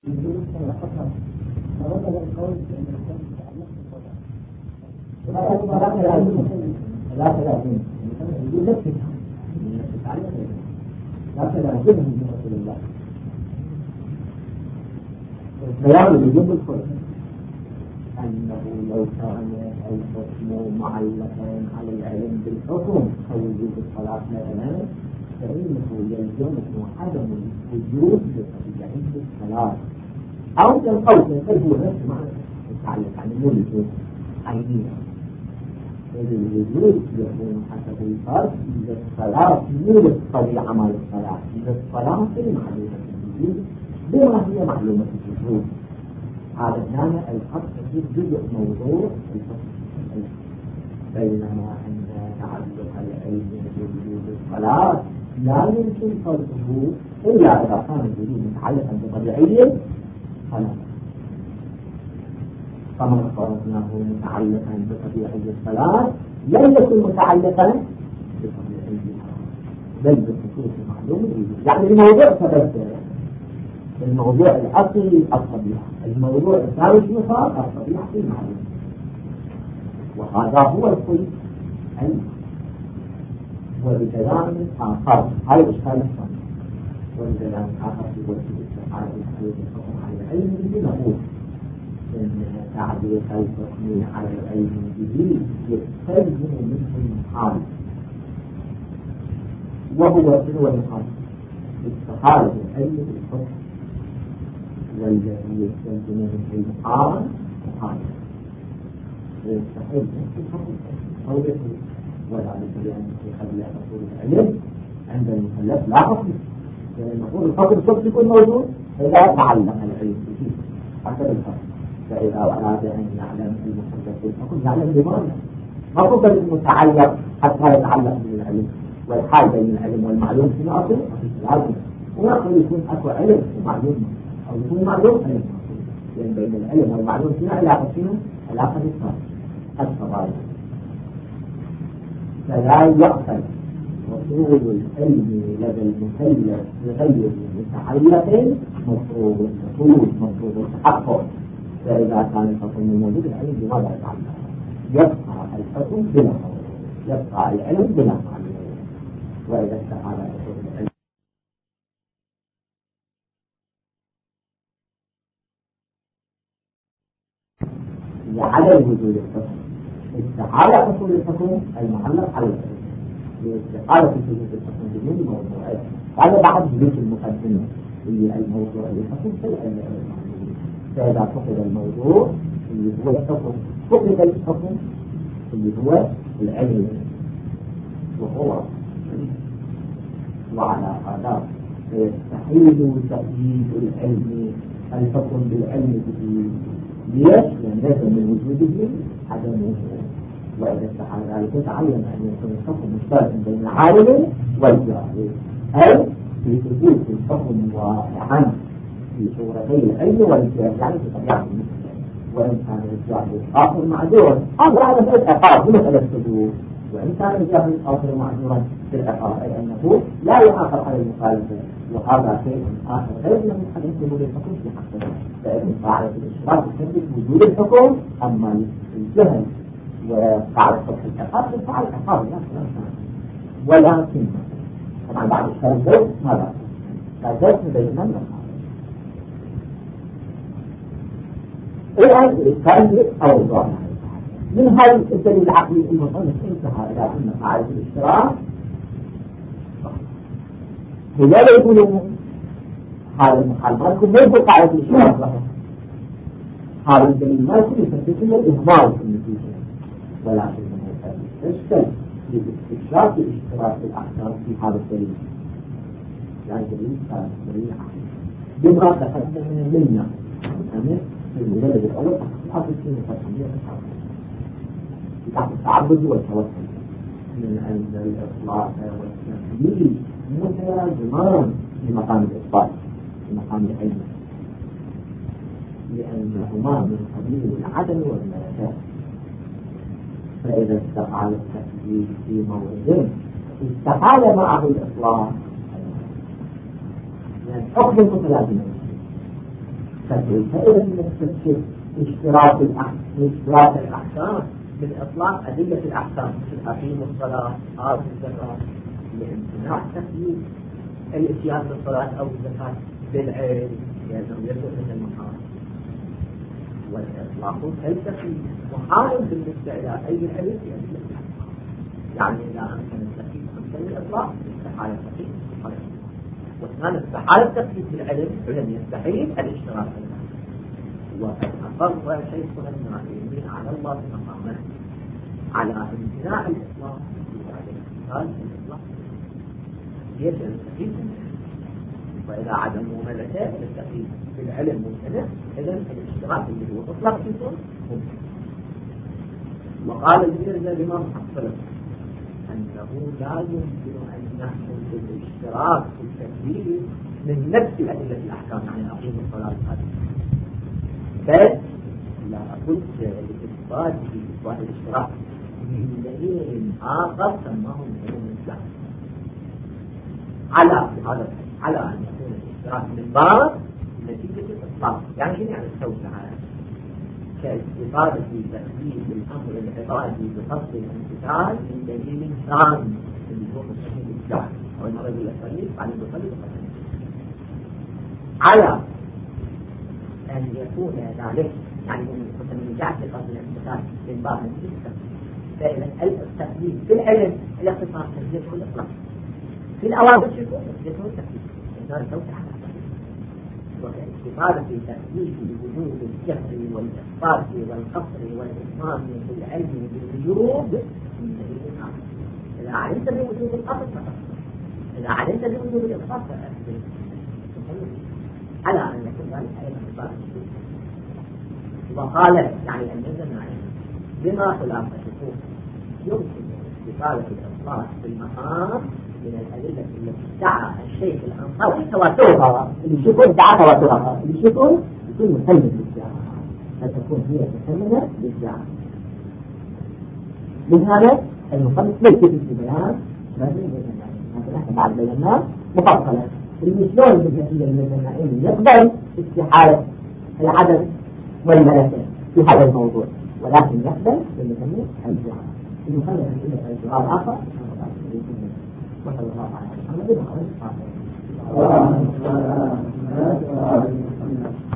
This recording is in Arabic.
الكلام اللي يجب الكل أنه لو كان الحكم معلقا على العلم بالحكم أو وجود الصلاة مثلا فإنه يلزمه عدم الوجود بطبيعة الصلاة أو كالقول هو نفس معنى يتعلق عن الوجود عينيا. إذا الوجود يكون حسب الفرق إذا الصلاة مو الطبيعة مال الصلاة، إذا الصلاة في معلومة الوجود بما هي معلومة الوجود. هذا هنا الحق في جزء موضوع الحكم، بينما أن تعلق العلم بوجود الصلاة لا يمكن فرضه إلا إذا كان الوجود متعلقا بطبيعية فلا. فما فرضناه متعلقا بطبيعية الصلاة لن يكن متعلقا بطبيعية بل بخصوص معلوم الوجود. يعني الموضوع تبدل، الموضوع الأصلي الطبيعة، الموضوع الثالث نصاب الطبيعة في المعلوم، وهذا هو الكل علم. وبكلام آخر هذا الإشكال الثاني، وبكلام آخر في وجه الاستحالة الحكم على العلم به نقول إن تعبير الحكم على العلم به يستلزم منه المحال، وهو المحال استحالة العلم بالحكم، والذي يستلزم منه المحال محال ويستحيل نفس الحكم أو يكون، وذلك لأنه قد لا تقول العلم عند المكلف لا حكم، لأن نقول الحكم قد يكون موجود إذا تعلق العلم به حسب الحكم. فإذا أراد أن يعلم المكلف بالحكم يعلم بمعنى ما قبل المتعلق حتى يتعلق بالعلم، والحال بين العلم والمعلوم في أصل العلم، ويقول يكون أكو علم ومعلوم أو يكون معلوم علم، لأن بين العلم والمعلوم فيها علاقة الصغائر. فلا يقبل وصول العلم لدى المكلف بغير متعلق مفروض التحقق. فإذا كان الحكم موجود العلم بماذا يتعلق؟ يبقى الحكم بلا حكم، يبقى العلم بلا معلوم. وإذا استحال حصول العلم لعدم وجود الحكم استحال حصول الحكم المعلق على العلم، لاستحالة وجود الحكم بدون موضوعات. هذا بعد ذكر المقدمة هي الموضوع الحكم في العلم. فإذا فقد الموضوع اللي هو الحكم فقد الحكم اللي هو العلم، وعلى هذا يستحيل تقييد العلم الحكم بالعلم به. ليش؟ لأن ليس من وجوده عدمه. وإذا استحال ذلك تعين أن يكون الحكم مشتركا بين العالم والجاهل، أي في ثبوت الحكم واقعا في صورتي العلم والجهل، يعني في طبيعة المسلم. وإن كان الجاهل آخر معذورا أمر على العقاب بمسألة الثبوت، وإن كان الجاهل آخر معذورا في العقاب، أي أنه لا يعاقب على المخالفة. وهذا شيء آخر غير من حدث ثبوت الحكم في حقه. فإن قاعدة الإشراك تثبت وجود الحكم، أما الجهل وقاعدة العقاب تدفع العقاب ولكن طبعا بعد الشهر ماذا؟ فجأة بيننا العقاب. الآن كان أوضاع من هذا الدليل العقلي المصنف انتهى إلى أن قاعدة الاشتراك هي لا يقولون هذا المخالفات كله ليس قاعدة الاشتراك له. هذا الدليل ما يكون يثبت له الإهمال في النتيجة، ولكنه يشترك باستكشاف الاشتراك الأحكام في هذا الدليل، يعني دليل ثالث دليل عقلي بما تقدم منا في المجلد الأول تحقق في مقدمية التعبد والتوسل، من أن الإطلاق والتنفيذ متلازمان في مقام الإثبات في مقام العلم، لأنهما من قبيل العدم والملكات. فإذا استفعل التكليف في موعد استفعل معه الإطلاق، لأن حكم متلازمين فإذا نستكشف اشتراك الأحكام من إطلاق أدلة الأحكام مثل أقيم الصلاة آتوا الزكاة لامتناع تكليف الاتيان بالصلاة أو الزكاة بالعلم لأنه يبدأ من المحارم، والإطلاق كالتكليف محارم بالنسبة إلى أي علم في أدلة الأحكام. يعني إذا أمكن التكليف أمكن الإطلاق استحالة التكليف واثنان استحالة التكليف بالعلم علم يستحيل الاشتراك بالعلم. وقد أقر شيخنا ابن عثيمين على الله مقامه على امتناع الإطلاق في ذلك قال الإطلاق يجب التكليف وإذا عدموا ملكات التكليف بالعلم ممتنع إذن الاشتراك اللي هو إطلاق فيكم ممكن. وقال الميرزا الإمام حصل أنه لا يمكن أن نحكم بالاشتراك في التكليف من نفس أدلة الأحكام يعني أقيم الصلاة هذه، بل لا بد لإثبات الاشتراك من دليل آخر سماه علم الإسلام على أن يكون الاشتراك من باب نتيجة الإطلاق. يعني شنو يعني التوسعة؟ كاستفادة تكليف الأمر العبادي بقصد الامتثال من دليل ثاني اللي هو تكليف الإسلام أو المرض الأسفلي بعد المصلي بقصد على أن يكون ذلك يعني من جعل قصد الامتثال من باب نتيجة فإذا التكليف في العلم الاختصاص تكليف الإطلاق في الأوامر يكون التكليف إذا التوسعة والاستفادة في تكليف الوجود الجهري والإخبار والقصر والإتمام بالعلم بالوجود من دليل آخر. إذا علمت بوجود القصر فقصر، إذا علمت بوجود الإخبار فأكثر على أن يكون ذلك أيضا إخبار الوجود. وقال يعني الميزة بما خلاف الشكوك يمكن استفادة الإخبار في المقام من الأدلة التي ادعى الشيخ الأنصاري تواترها. الشكوك ادعى تواترها، الشكوك يكون مسلم بالجاهة فتكون هي مسلمة بالجاهة. لهذا المصنف ليس في بيان لازم مثلا نحن بعد بينا مفصلا المشلون بالنتيجة من النائم يقبل استحالة العدد والملكة في هذا الموضوع، ولكن يقبل بالنسبة الجاهة. المصنف إلى الجواب آخر وصلى الله على محمد وعلى آله وصحبه.